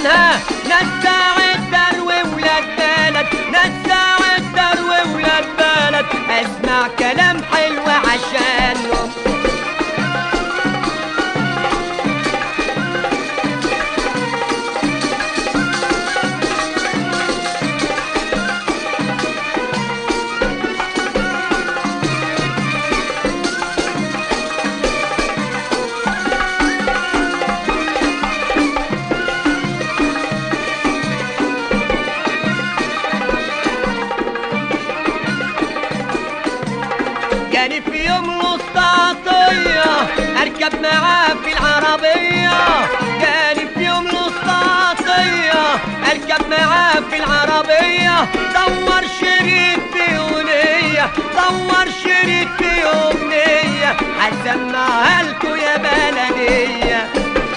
عنها نزاع الدلو ولاد بلد، نزاع الدلو ولاد بلد، اسمع كلام حلو عشانهم. جاني في يوم الاسطاطية اركب معاه في العربية، جاني في يوم الاسطاطية اركب معاه في العربية، دور شريط في اغنية، دور شريط في اغنية، هسمعها لكوا يا بلدية.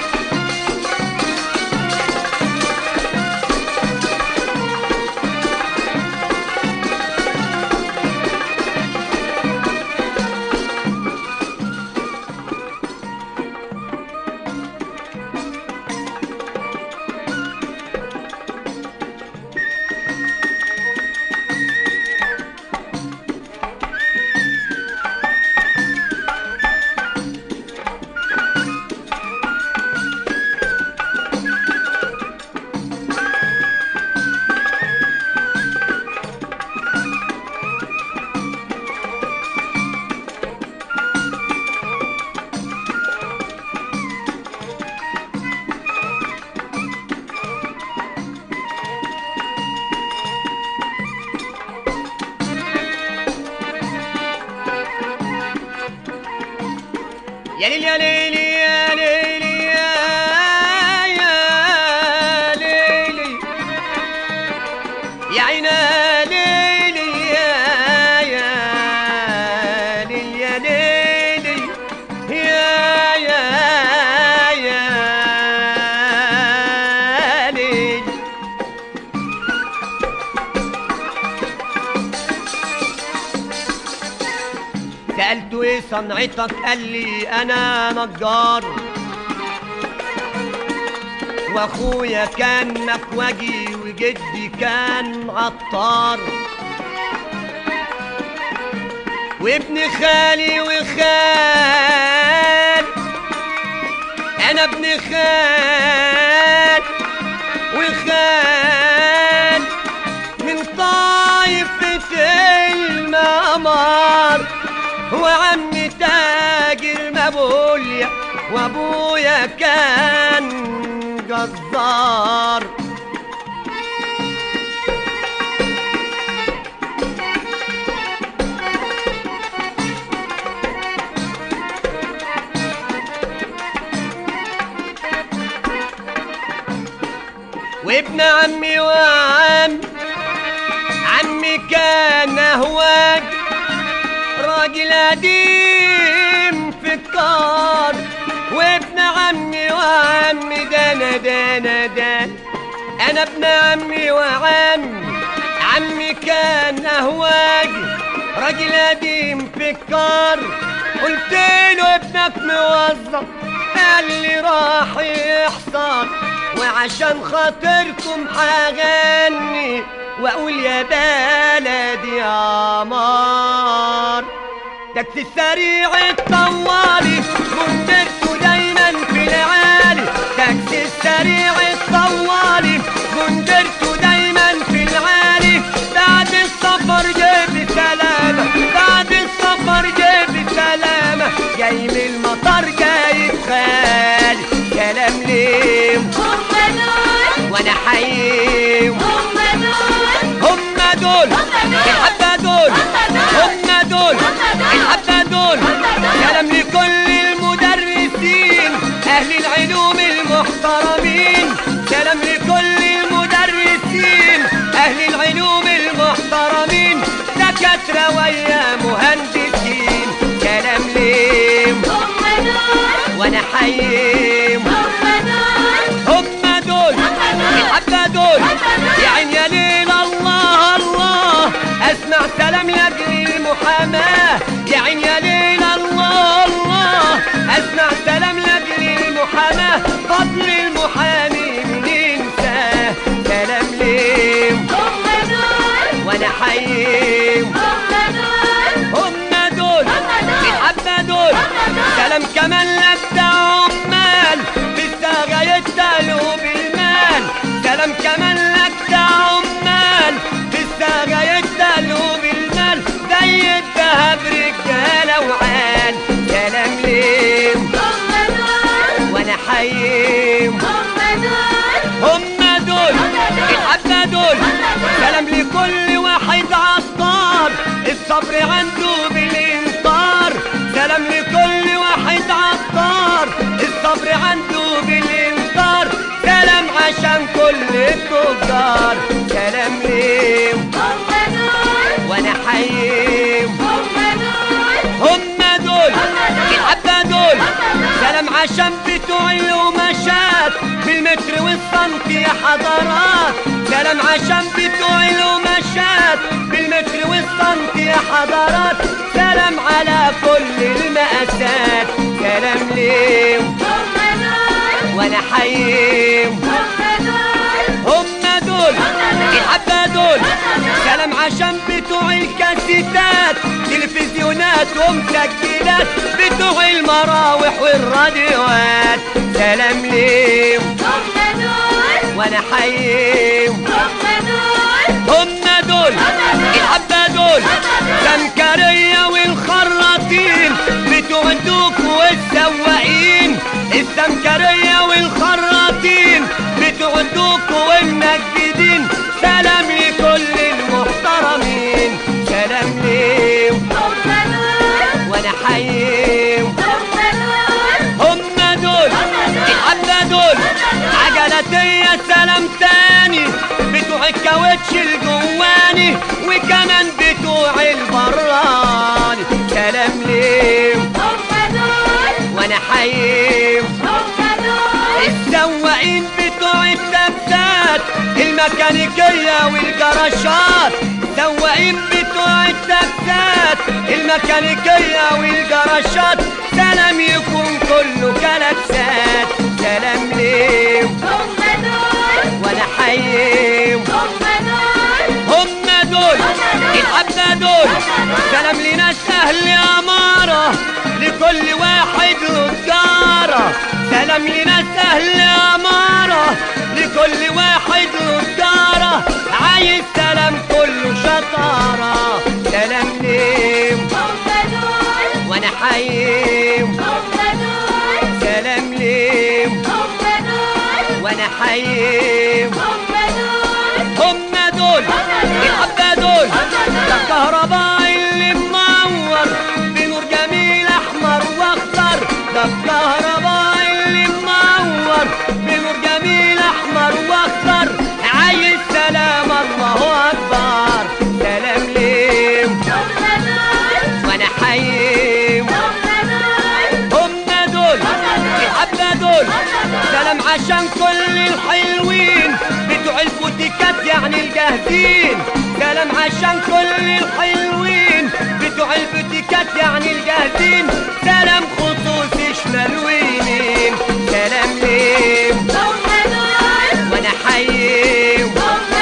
يا ليل يا ليل يا ليل يا ليلي يا عينا ليلي يا ليل يا ليلي يا ليل. سألته ايه صنعتك؟ قال لي انا نجار، واخويا كان مكواجي وجدي كان عطار، وابن خالي وخال، انا ابن خال وخال من طائفة المقمار، وعمي تاجر مبوليا وابويا كان جزار. وابن عمي عمي كان هواج راجل قديم في الكار، وابن عمي دان انا ابن عمي عمي كان اهواج راجل قديم في الكار. قلت له ابنك موظف؟ قال لي راح يحصل، وعشان خاطركم هغني واقول يا بلدي يا مار. تاكسي السريع الطوالي كنترته دايما في العالي، تاكسي السريع الطوالي كنترته دايما في العالي، بعد السفر جيب سلامة، بعد السفر جيب سلامة، جاي من المطار جايب خالي. كلام ليهم هم دول وانا حييهم، هم دول الحبة دول، هم دول الحبة دول. كلام لكل المدرسين أهل العلوم المحترمين، كلام لكل المدرسين أهل العلوم المحترمين، دكاترة ويا مهندسين. كلام ليهم هم دول وأنا حييهم، هم دول الحبة دول. يا عين يا ليل الله الله، اسمع سلام لاجل المحاماة. يا عين يا ليل الله الله، اسمع سلام لاجل المحاماة. فضل المحامي من ينسى سلام كمان لبتاع عمال في الساغة يتقلوا بالمال. سلام كمان لبتاع عمال في الساغة يتقلوا بالمال. زي الدهب رجالة وعال. سلام ليهم وانا حييهم هم دول الحبة دول. سلام لكل واحد عطار الصبر عنده بالانطار. سلام لكل واحد عطار الصبر عنده بالانطار. سلام عشان كل التجار. سلام ليهم وانا حييهم هم دول الحبة دول. سلام عشان بتوع القماشات بالمتر والسنتي يا حضرات. سلام عشان بتوع القماشات بالمتر والسنتي يا حضرات. سلام على كل المقاسات. سلام ليهم وانا حييهم هم دول الحبة دول. سلام عشان بتوع الكاسيتات تلفزيونات ومسجلات بتوع المراوح والراديوات. سلام ليهم وانا حييهم هم دول الحبة دول. سمكرية والخراطين بتوع الدوك والسواقين. السمكرية والخراطين بتوع الدوك والمجدين. سلام لكل المحترمين. سلام ليهم وانا حييهم هم دول الحبة دول. عجلاتية سلام تاني بتوع الكاوتش الجواني وكمان بتوع البراني. سلام ليهم وانا حييهم السواقين بتوع التبسات الميكانيكية والجراشات. سواقين بتوع التبسات الميكانيكية والجراشات. سلام يكون كله كلاكسات. سلام ليهم وانا حييهم هم دول الحبة دول. سلام لناس اهل امارة لكل واحد له تجارة. سلام لناس اهل امارة لكل واحد له تجارة. عايز سلام كله شطارة. سلام ليهم وانا حييهم سلام ليهم وانا حييهم هم دول الحبة دول. ده الكهرباء اللي منور بنور جميل احمر واخضر. ده الكهرباء اللي منور بنور جميل احمر واخضر. عايز سلام الله اكبر. سلام ليهم وانا حييهم هم دول الحبة دول. سلام عشان كل الحلوين بتوع البوتيكات يعني الجاهزين. سلام عشان كل الحلوين بتوع البوتيكات يعني الجاهزين. سلام خصوصي شمال ويمين. سلام ليهم وانا حييهم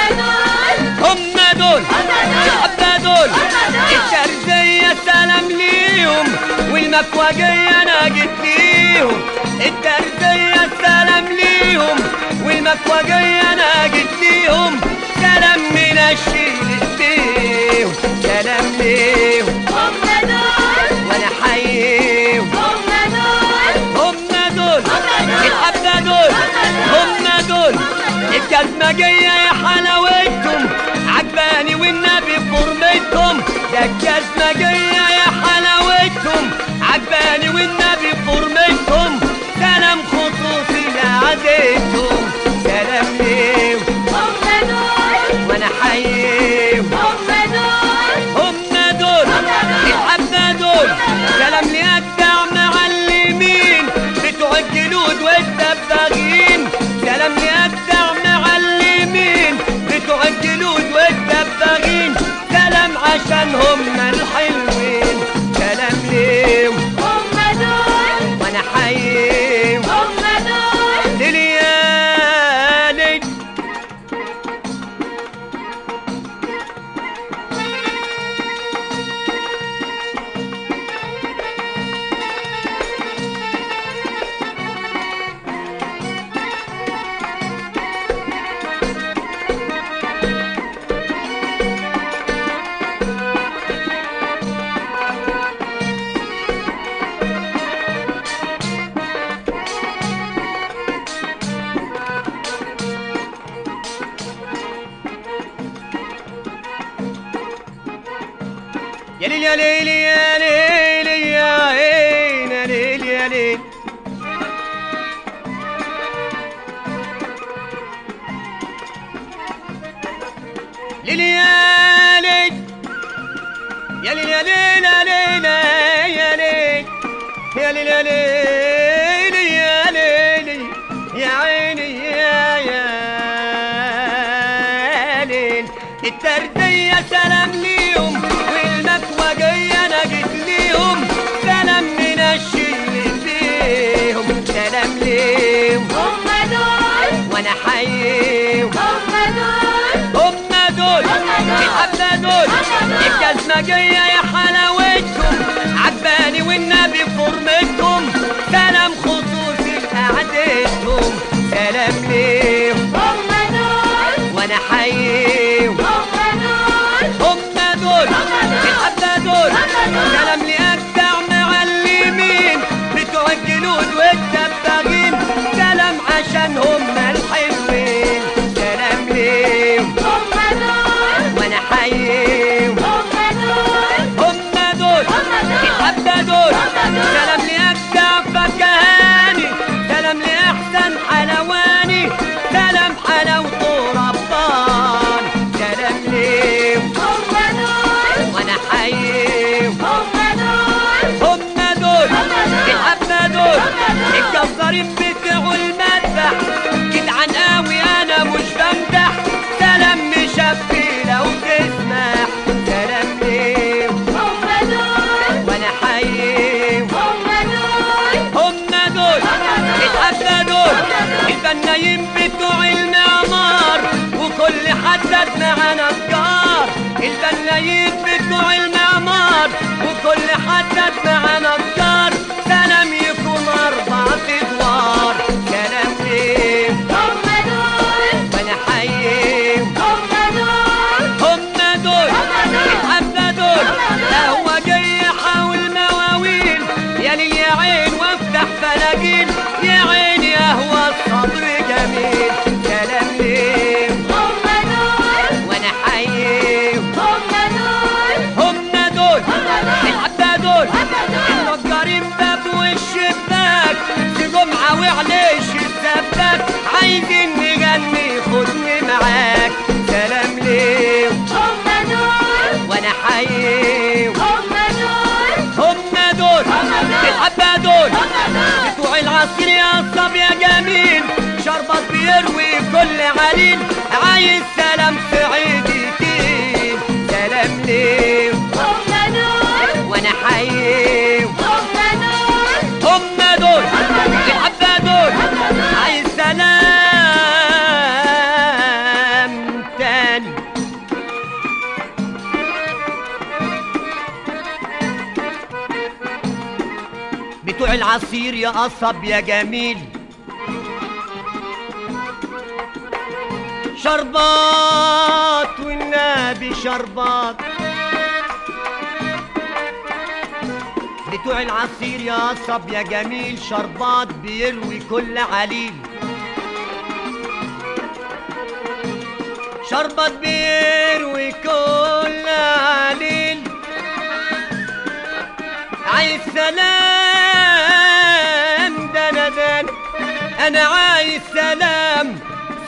هم دول الحبة دول. الترزية سلام ليهم والمكواجية انا جيت ليهم. الترزية سلام ليهم والمكواجية انا جيت ليهم. سلام من الشيل بيهم. سلام ليهم وانا حييهم هم دول الحبة دول هم دول. الجزمجية يا حلاوتهم عجباني والنبي فورمتهم. ده الجزمجية يا حلاوتهم عجباني والنبي فورمتهم. سلام خصوصي لعادتهم. سلام ليهم وانا حييهم هم دول الحبة دول. سلام لأجدع معلمين بتوع الجلود والدباغين. سلام لأجدع معلمين يا ليل يا ليل يا ليل يا عين يا ليل يا ليل ليل يا ليل يا ليل يا ليل يا ليل يا ليل يا ليل يا ليل يا عيني يا ليل التردية سلام ليهم والمكوى جاية انا جيت ليهم سلام من الشيل فيهم سلام ليهم هم دول وانا حييهم هم دول الحبة دول الجزمة جاية يا حلاوتهم عجباني والنبي فورمتهم سلام خصوصي لقعدتهم سلام ليهم هم دول وانا حييهم هم هم دول دول الحبة دول سلام لأجدع معلمين بتوع الجنود والدباغين سلام عشان هم الحلوين سلام ليهم هم دول وانا حييهم هم دول الحبة دول سلام لأجدع فكهاني سلام لأحسن حلواني سلام حلاوته ربان سلام ليهم وانا حييهم هم دول الحبة دول الجزارين بتوع المذبح جدعان قوي انا مش بمدح سلام مشفي لو تسمح سلام ليهم وانا حييهم هم دول الحبة دول الفنايين بتوع المعمار وكل حدد معانا نجار الفنايين بتوع المعمار وكل حدد معانا نجار سلام يكون 4 ادوار سلام ليهم وانا حييهم هم دول الحبة دول قهوة جاي حاول مواويل يا ليل يا عين وافتح فلاجين يا عين يا هو الصبر جميل سلام ليهم وانا حييهم هم دول الحبة دول النجارين باب والشباك في جمعة وعليش السباك عايزين نغني خدني معاك سلام ليهم وانا حييهم هم دول الحبة دول بتوع العصير يا صب يا جميل شربت بيروي كل عليل عايز سلام سعيدي تين سلام ليهم وانا حييهم هم دول الحبة دول عايز سلام تاني بتوع العصير يا قصب يا جميل شربات والنبي شربات بتوع العصير يا قصب يا جميل شربات بيروي كل عليل شربات بيروي كل عليل عايز سلام دندن انا عايز سلام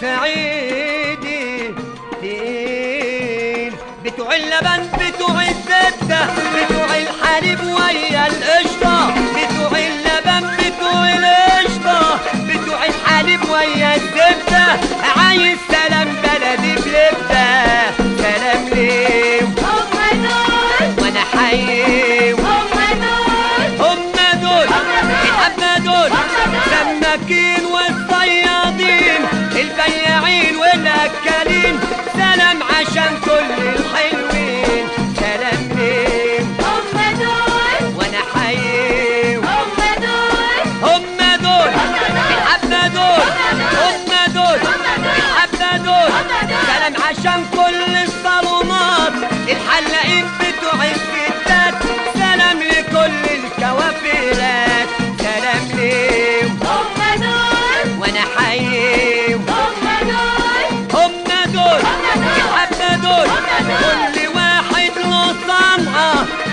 سعيدي تقيل بتوع اللبن بتوع الزبدة بتوع الحليب ويا القشطة بتوع اللبن بتوع القشطة بتوع الحليب ويا الزبدة عايز سلام بلدي بلبدة سلام ليهم وانا حييهم هم دول الحبة دول سماكين والصيادين البياعين والاكالين سلام عشان كل الحلوين سلام ليهم وانا حييهم هم دول الحبة دول هم دول الحبة دول سلام عشان كل الصالونات الحلاقين بتوع الستات سلام لكل الكوافيرات سلام ليهم وانا حييهم هم دول الحبة دول كل واحد له صنعة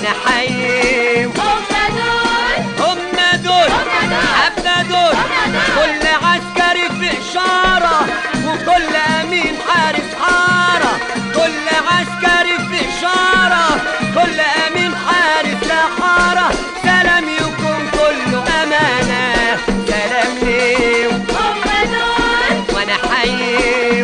وانا حيهم هم دول حبة دول كل عسكري في إشارة وكل أمين حارس حارة كل عسكري في إشارة كل أمين حارس لحارة سلام يكون كله أمانة سلام ليهم وانا حيهم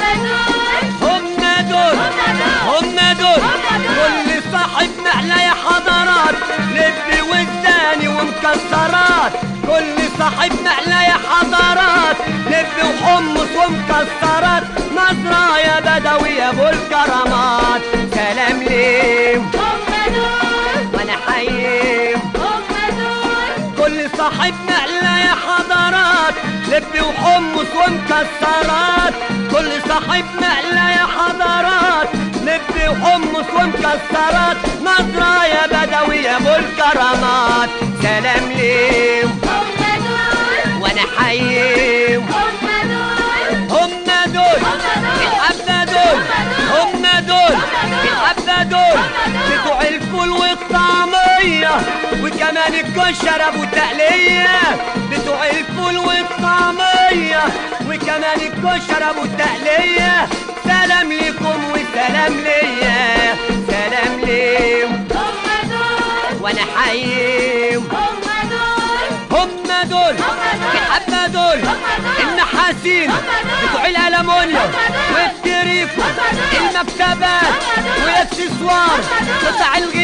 هم دول كل صاحب نقلة يا حضرات لب وزاني ومكسرات كل صاحب نقلة يا حضرات لب وحمص ومكسرات نظرة يا بدوي يا ابو الكرامات سلام ليهم وانا حيهم كل صاحب نقلة يا حضرات لب وحمص ومكسرات كل صاحب نقلة يا حضرات لب وحمص ومكسرات نظرة يا بدوي يا ابو الكرامات سلام ليهم وانا حيهم هم دول الحبة دول هم دول الحبة دول بتوع الفول والطعمية وكمان الكشري ابو تقلية بتوع الفول والطعمية وكمان الكشري ابو تقلية سلام لكم وسلام ليا سلام ليهم وانا حيهم هم دول الحبة دول النحاسين بتوع الألمونيوم والتريكو المكتبات والاكسسوار قطع الغيار